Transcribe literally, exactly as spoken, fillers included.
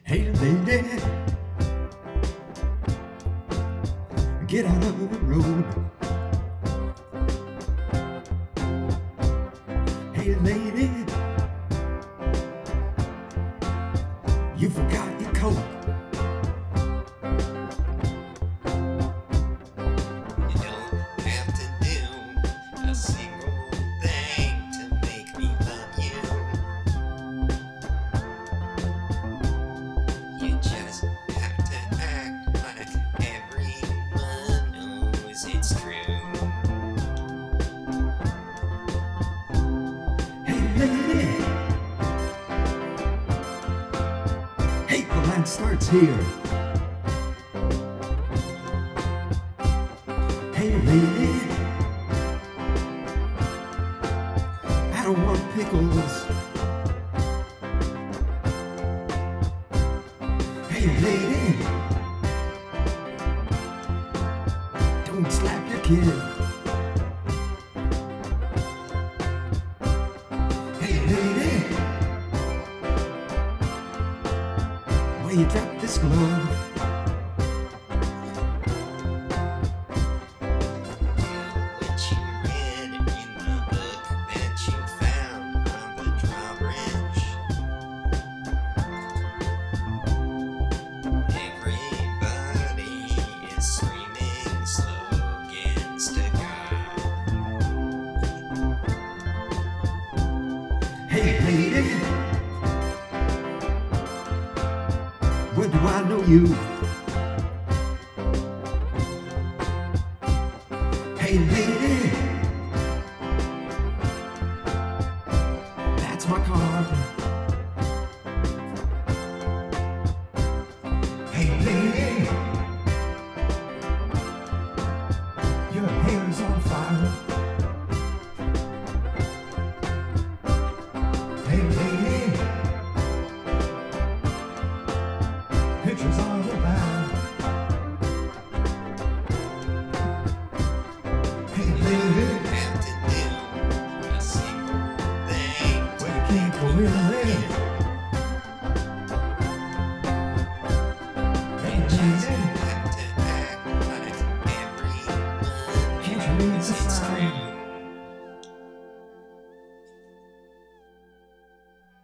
Hey lady, get out of the road. Hey lady, you forgot your coat. You don't have to do a single thing to make me love you. You just have to act like everyone knows it's true. Hey lady, hateful line starts here. Hey lady, I don't want pickles. Hey lady, don't slap your kid. Hey lady, why you drop this glove? What you read in the book that you found on the drawbridge. Everybody is screaming slogans to God. Hey lady, where do I know you? Hey lady, that's my card. Hey lady, your hair is on fire. Hey lady, pictures all around. Hey lady, Have to do a single thing to where you can't go in there. Hey lady,